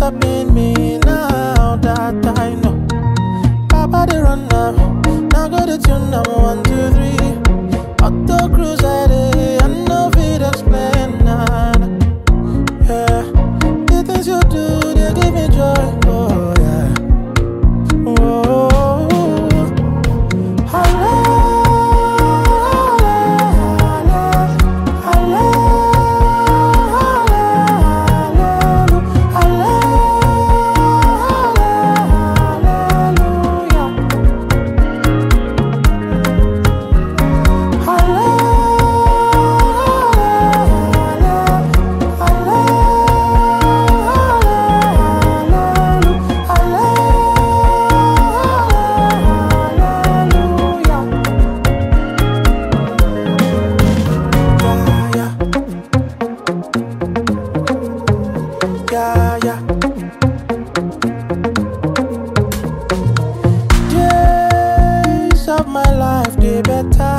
helping me now that I know. Papa they run now, now go to tune number 1, 2, 3. Auto cruise I know fit explain nah. Yeah, the things you do they give me joy. Oh yeah. Oh, yeah, yeah. Days of my life, they better.